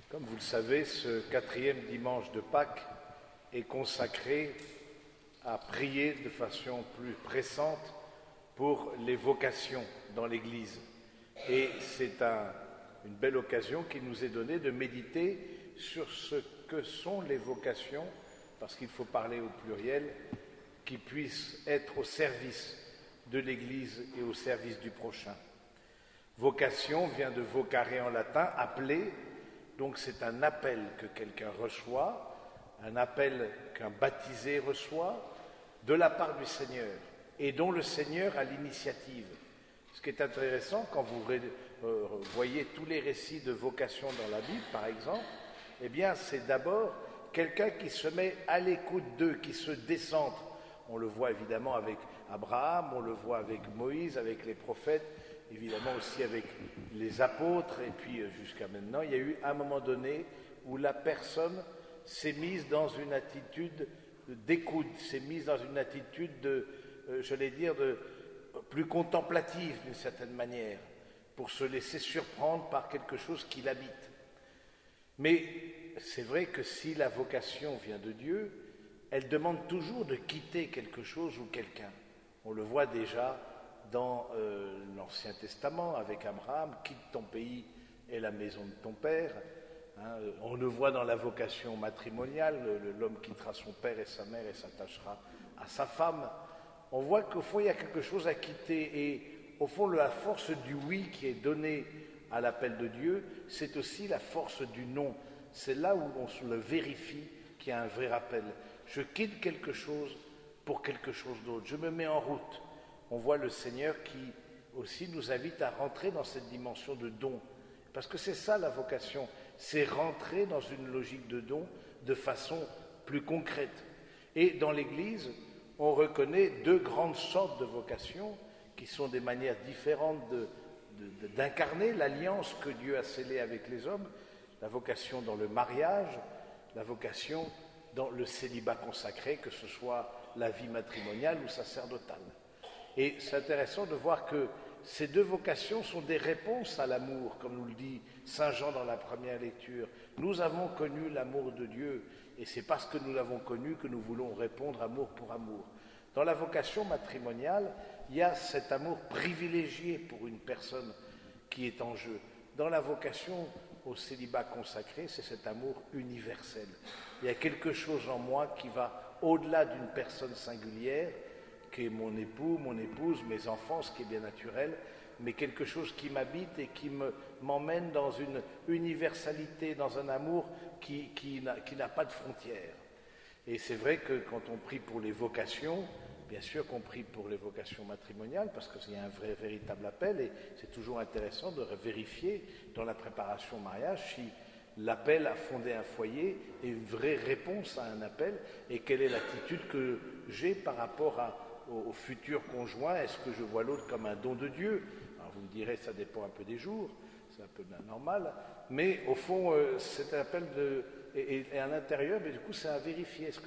Comme vous le savez, ce quatrième dimanche de Pâques est consacré à prier de façon plus pressante pour les vocations dans l'Église. Et c'est une belle occasion qui nous est donnée de méditer sur ce que sont les vocations, parce qu'il faut parler au pluriel, qui puissent être au service de l'Église et au service du prochain. Vocation vient de vocare en latin, appeler, donc c'est un appel que quelqu'un reçoit, un appel qu'un baptisé reçoit de la part du Seigneur et dont le Seigneur a l'initiative. Ce qui est intéressant quand vous voyez tous les récits de vocation dans la Bible, par exemple, eh bien c'est d'abord quelqu'un qui se met à l'écoute d'eux, qui se décentre. On le voit évidemment avec Abraham, on le voit avec Moïse, avec les prophètes, évidemment aussi avec les apôtres, et puis jusqu'à maintenant, il y a eu un moment donné où la personne s'est mise dans une attitude d'écoute, s'est mise dans une attitude de plus contemplative d'une certaine manière, pour se laisser surprendre par quelque chose qui l'habite. Mais c'est vrai que si la vocation vient de Dieu, elle demande toujours de quitter quelque chose ou quelqu'un. On le voit déjà dans l'Ancien Testament avec Abraham, quitte ton pays et la maison de ton père. On le voit dans la vocation matrimoniale, l'homme quittera son père et sa mère et s'attachera à sa femme. On voit qu'au fond, il y a quelque chose à quitter et au fond, la force du oui qui est donnée à l'appel de Dieu, c'est aussi la force du non. C'est là où on se le vérifie qu'il y a un vrai rappel. Je quitte quelque chose pour quelque chose d'autre. Je me mets en route. On voit le Seigneur qui aussi nous invite à rentrer dans cette dimension de don. Parce que c'est ça la vocation, c'est rentrer dans une logique de don de façon plus concrète. Et dans l'Église, on reconnaît deux grandes sortes de vocations qui sont des manières différentes d'incarner l'alliance que Dieu a scellée avec les hommes, la vocation dans le mariage, la vocation dans le célibat consacré, que ce soit la vie matrimoniale ou sacerdotale. Et c'est intéressant de voir que ces deux vocations sont des réponses à l'amour, comme nous le dit Saint Jean dans la première lecture. Nous avons connu l'amour de Dieu, et c'est parce que nous l'avons connu que nous voulons répondre amour pour amour. Dans la vocation matrimoniale, il y a cet amour privilégié pour une personne qui est en jeu. Dans la vocation au célibat consacré, c'est cet amour universel. Il y a quelque chose en moi qui va au-delà d'une personne singulière, qui est mon époux, mon épouse, mes enfants, ce qui est bien naturel, mais quelque chose qui m'habite et qui m'emmène dans une universalité, dans un amour qui n'a pas de frontières. Et c'est vrai que quand on prie pour les vocations, bien sûr qu'on prie pour les vocations matrimoniales, parce qu'il y a un véritable appel, et c'est toujours intéressant de vérifier dans la préparation au mariage si l'appel à fonder un foyer est une vraie réponse à un appel, et quelle est l'attitude que j'ai par rapport au futur conjoint. Est-ce que je vois l'autre comme un don de Dieu? Alors vous me direz, ça dépend un peu des jours, c'est un peu normal, mais au fond, c'est un appel et à l'intérieur, mais du coup, c'est à vérifier. Est-ce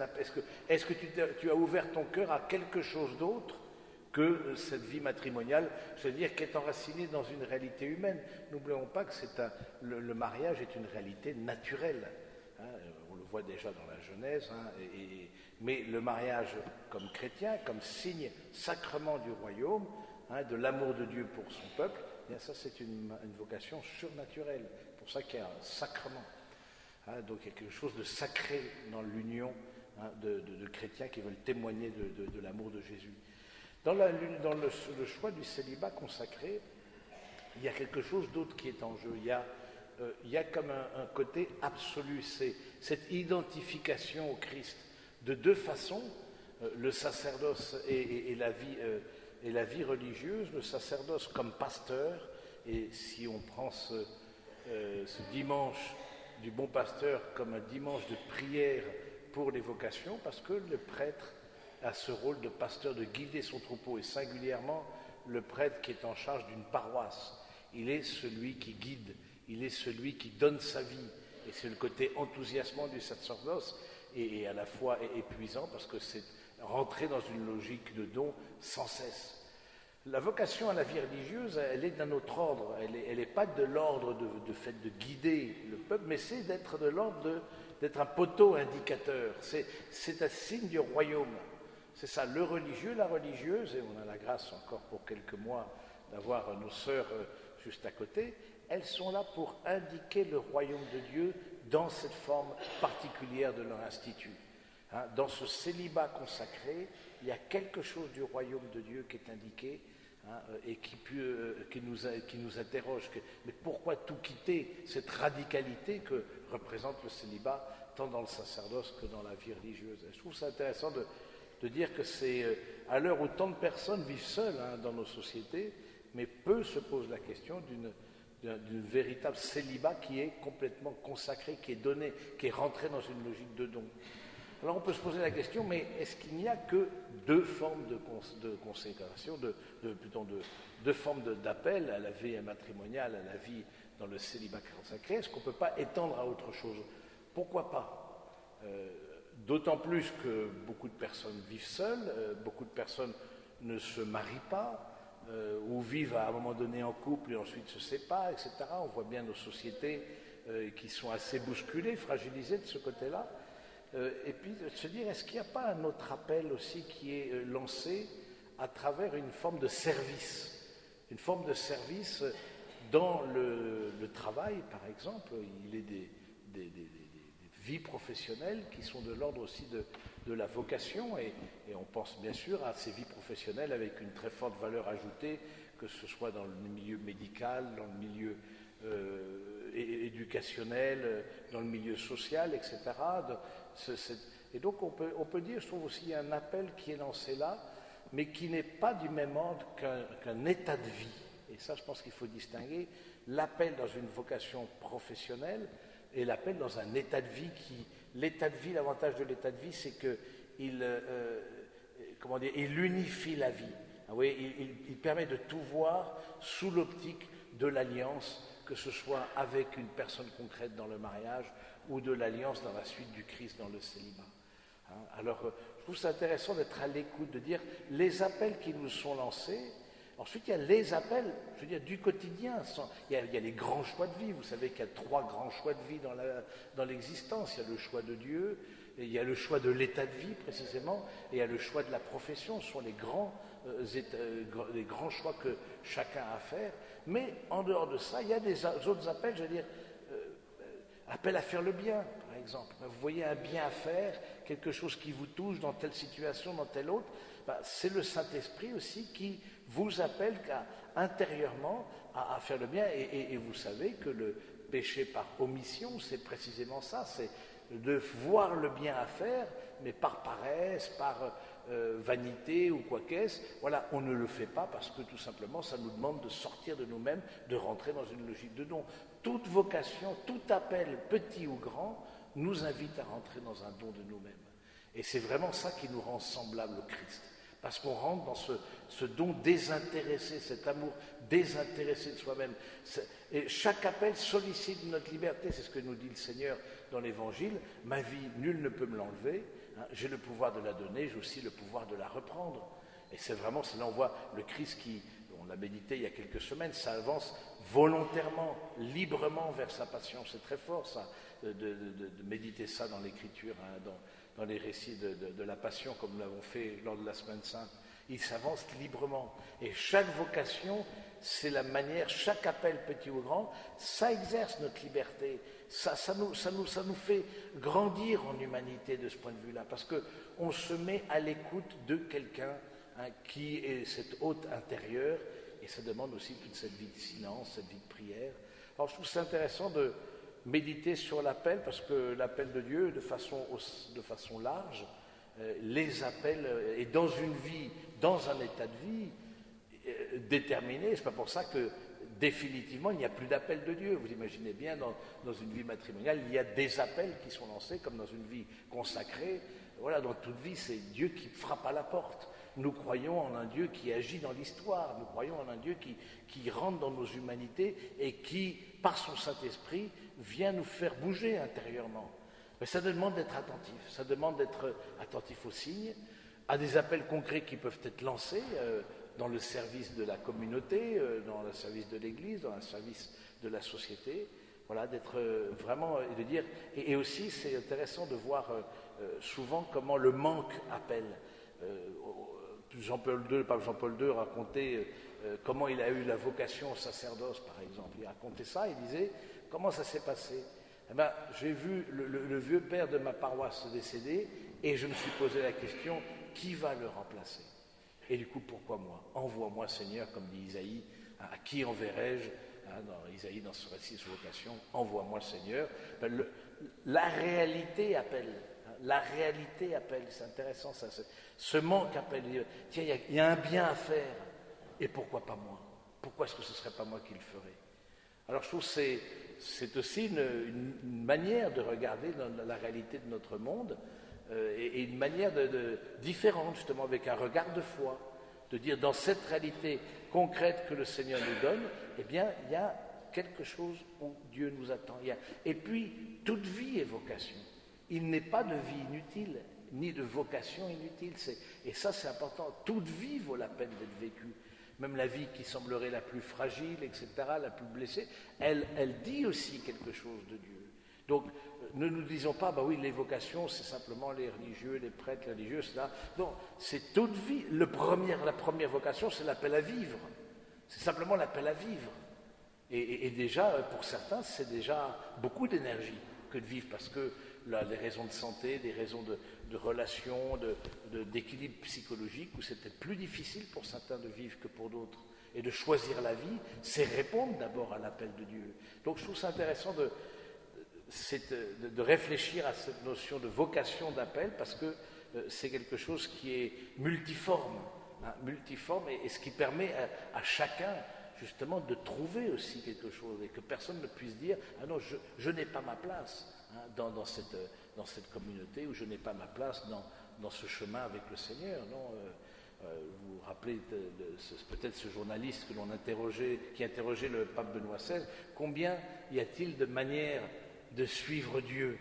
que tu as ouvert ton cœur à quelque chose d'autre que cette vie matrimoniale, c'est-à-dire qui est enracinée dans une réalité humaine? N'oublions pas que le mariage est une réalité naturelle. On le voit déjà dans la Genèse, mais le mariage comme chrétien, comme signe sacrement du royaume, de l'amour de Dieu pour son peuple, eh bien ça c'est une vocation surnaturelle. C'est pour ça qu'il y a un sacrement. Donc il y a quelque chose de sacré dans l'union de chrétiens qui veulent témoigner de l'amour de Jésus. Dans le choix du célibat consacré, il y a quelque chose d'autre qui est en jeu. Il y a comme un côté absolu, c'est cette identification au Christ de deux façons, le sacerdoce et la vie religieuse, le sacerdoce comme pasteur, et si on prend ce dimanche du bon pasteur comme un dimanche de prière pour les vocations, parce que le prêtre a ce rôle de pasteur, de guider son troupeau, et singulièrement le prêtre qui est en charge d'une paroisse. Il est celui qui guide, il est celui qui donne sa vie, et c'est le côté enthousiasmant du sacerdoce, et à la fois épuisant, parce que c'est rentrer dans une logique de don sans cesse. La vocation à la vie religieuse, elle est d'un autre ordre. Elle n'est pas de l'ordre de fait de guider le peuple, mais c'est d'être de l'ordre d'être un poteau indicateur. C'est un signe du royaume. C'est ça, le religieux, la religieuse, et on a la grâce encore pour quelques mois d'avoir nos sœurs juste à côté, elles sont là pour indiquer le royaume de Dieu dans cette forme particulière de leur institut. Hein, dans ce célibat consacré, il y a quelque chose du royaume de Dieu qui est indiqué, hein, et qui nous interroge. Mais pourquoi tout quitter, cette radicalité que représente le célibat, tant dans le sacerdoce que dans la vie religieuse? Et je trouve ça intéressant de dire que c'est à l'heure où tant de personnes vivent seules, hein, dans nos sociétés, mais peu se posent la question d'une véritable célibat qui est complètement consacré, qui est donné, qui est rentré dans une logique de don. Alors on peut se poser la question, mais est-ce qu'il n'y a que deux formes de consécration, plutôt deux formes d'appel à la vie matrimoniale, à la vie dans le célibat consacré? Est-ce qu'on ne peut pas étendre à autre chose? Pourquoi pas? D'autant plus que beaucoup de personnes vivent seules, beaucoup de personnes ne se marient pas, ou vivent à un moment donné en couple et ensuite se séparent, etc. On voit bien nos sociétés qui sont assez bousculées, fragilisées de ce côté-là. Et puis de se dire, est-ce qu'il n'y a pas un autre appel aussi qui est lancé à travers une forme de service? Une forme de service dans le travail, par exemple. Il est des vies professionnelles qui sont de l'ordre aussi de la vocation, et on pense bien sûr à ces vies professionnelles avec une très forte valeur ajoutée, que ce soit dans le milieu médical, dans le milieu éducationnel, dans le milieu social, etc. Et donc on peut dire, je trouve aussi, il y a un appel qui est lancé là, mais qui n'est pas du même ordre qu'un état de vie. Et ça, je pense qu'il faut distinguer l'appel dans une vocation professionnelle et l'appel dans un état de vie l'état de vie, l'avantage de l'état de vie, c'est qu'il il unifie la vie. Ah oui, il permet de tout voir sous l'optique de l'alliance, que ce soit avec une personne concrète dans le mariage ou de l'alliance dans la suite du Christ dans le célibat. Hein, alors, je trouve ça intéressant d'être à l'écoute, de dire les appels qui nous sont lancés. Ensuite, il y a les appels, je veux dire, du quotidien. Il y a les grands choix de vie. Vous savez qu'il y a 3 grands choix de vie dans l'existence. Il y a le choix de Dieu, et il y a le choix de l'état de vie, précisément, et il y a le choix de la profession. Ce sont les grands choix que chacun a à faire. Mais en dehors de ça, il y a des autres appels, je veux dire, appel à faire le bien, par exemple. Vous voyez un bien à faire, quelque chose qui vous touche dans telle situation, dans telle autre, c'est le Saint-Esprit aussi qui vous appelle intérieurement à faire le bien. Et vous savez que le péché par omission, c'est précisément ça, c'est de voir le bien à faire, mais par paresse, par vanité ou quoi qu'est-ce. Voilà, on ne le fait pas parce que tout simplement, ça nous demande de sortir de nous-mêmes, de rentrer dans une logique de don. Toute vocation, tout appel, petit ou grand, nous invite à rentrer dans un don de nous-mêmes. Et c'est vraiment ça qui nous rend semblables au Christ. Parce qu'on rentre dans ce don désintéressé, cet amour désintéressé de soi-même. Et chaque appel sollicite notre liberté, c'est ce que nous dit le Seigneur dans l'Évangile. Ma vie, nul ne peut me l'enlever. Hein, j'ai le pouvoir de la donner, j'ai aussi le pouvoir de la reprendre. Et c'est vraiment, c'est là on voit le Christ qui, on l'a médité il y a quelques semaines, ça avance volontairement, librement vers sa passion. C'est très fort ça, de méditer ça dans l'Écriture, hein, dans les récits de la Passion, comme nous l'avons fait lors de la Semaine Sainte. Il s'avance librement. Et chaque vocation, c'est la manière, chaque appel, petit ou grand, ça exerce notre liberté. Ça nous fait grandir en humanité de ce point de vue-là, parce qu'on se met à l'écoute de quelqu'un, hein, qui est cet hôte intérieur, et ça demande aussi toute cette vie de silence, cette vie de prière. Alors je trouve ça intéressant de méditer sur l'appel, parce que l'appel de Dieu, de façon large, les appels, et dans une vie, dans un état de vie déterminé, c'est pas pour ça que définitivement il n'y a plus d'appel de Dieu. Vous imaginez bien, dans une vie matrimoniale, il y a des appels qui sont lancés, comme dans une vie consacrée. Voilà, dans toute vie, c'est Dieu qui frappe à la porte. Nous croyons en un Dieu qui agit dans l'histoire, nous croyons en un Dieu qui rentre dans nos humanités et qui, par son Saint-Esprit, vient nous faire bouger intérieurement. Mais ça demande d'être attentif, ça demande d'être attentif aux signes, à des appels concrets qui peuvent être lancés dans le service de la communauté, dans le service de l'Église, dans le service de la société. Voilà, d'être vraiment, et de dire, et aussi c'est intéressant de voir souvent comment le manque appelle. Pape Jean-Paul II racontait comment il a eu la vocation au sacerdoce, par exemple. Il racontait ça, il disait, comment ça s'est passé? Eh ben, j'ai vu le vieux père de ma paroisse décéder et je me suis posé la question, qui va le remplacer? Et du coup, pourquoi moi? Envoie-moi, Seigneur, comme dit Isaïe, à qui enverrai-je? Dans Isaïe, dans ce récit de vocation, envoie-moi, Seigneur. Ben, la réalité appelle. La réalité appelle, c'est intéressant ça. Ce manque appelle. Tiens, il y a un bien à faire, et pourquoi pas moi? Pourquoi est-ce que ce ne serait pas moi qui le ferais? Alors je trouve que c'est aussi une manière de regarder la réalité de notre monde, et une manière différente, justement, avec un regard de foi, de dire dans cette réalité concrète que le Seigneur nous donne, eh bien, il y a quelque chose où Dieu nous attend. Et puis, toute vie est vocation. Il n'est pas de vie inutile, ni de vocation inutile. Et ça, c'est important. Toute vie vaut la peine d'être vécue. Même la vie qui semblerait la plus fragile, etc., la plus blessée, elle dit aussi quelque chose de Dieu. Donc, ne nous disons pas, bah oui, les vocations, c'est simplement les religieux, les prêtres, les religieux, c'est là. Non, c'est toute vie. La première vocation, c'est l'appel à vivre. C'est simplement l'appel à vivre. Et déjà, pour certains, c'est déjà beaucoup d'énergie que de vivre, parce que les raisons de santé, des raisons de relations, d'équilibre psychologique, où c'est peut-être plus difficile pour certains de vivre que pour d'autres. Et de choisir la vie, c'est répondre d'abord à l'appel de Dieu. Donc je trouve ça intéressant de réfléchir à cette notion de vocation d'appel, parce que c'est quelque chose qui est multiforme, et ce qui permet à chacun justement de trouver aussi quelque chose, et que personne ne puisse dire « Ah non, je n'ai pas ma place dans cette communauté, ou je n'ai pas ma place dans ce chemin avec le Seigneur. » Non, vous vous rappelez peut-être ce journaliste qui interrogeait le pape Benoît XVI, combien y a-t-il de manières de suivre Dieu?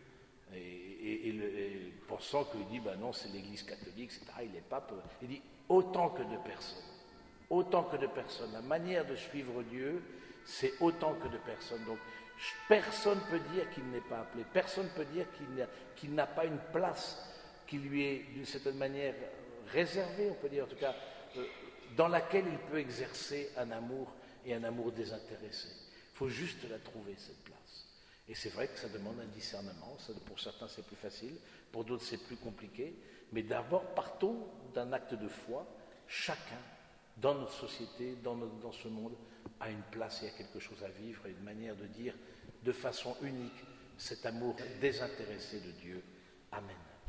Et pensant qu'il dit, ben non, c'est l'Église catholique, etc., il est pape, il dit autant que de personnes. Autant que de personnes. La manière de suivre Dieu, c'est autant que de personnes. Donc, personne ne peut dire qu'il n'est pas appelé. Personne ne peut dire qu'il n'a pas une place qui lui est, d'une certaine manière, réservée, on peut dire en tout cas, dans laquelle il peut exercer un amour, et un amour désintéressé. Il faut juste la trouver, cette place. Et c'est vrai que ça demande un discernement. Pour certains, c'est plus facile. Pour d'autres, c'est plus compliqué. Mais d'abord, partons d'un acte de foi. Chacun, dans notre société, dans ce monde, a une place et a quelque chose à vivre, et une manière de dire de façon unique cet amour désintéressé de Dieu. Amen.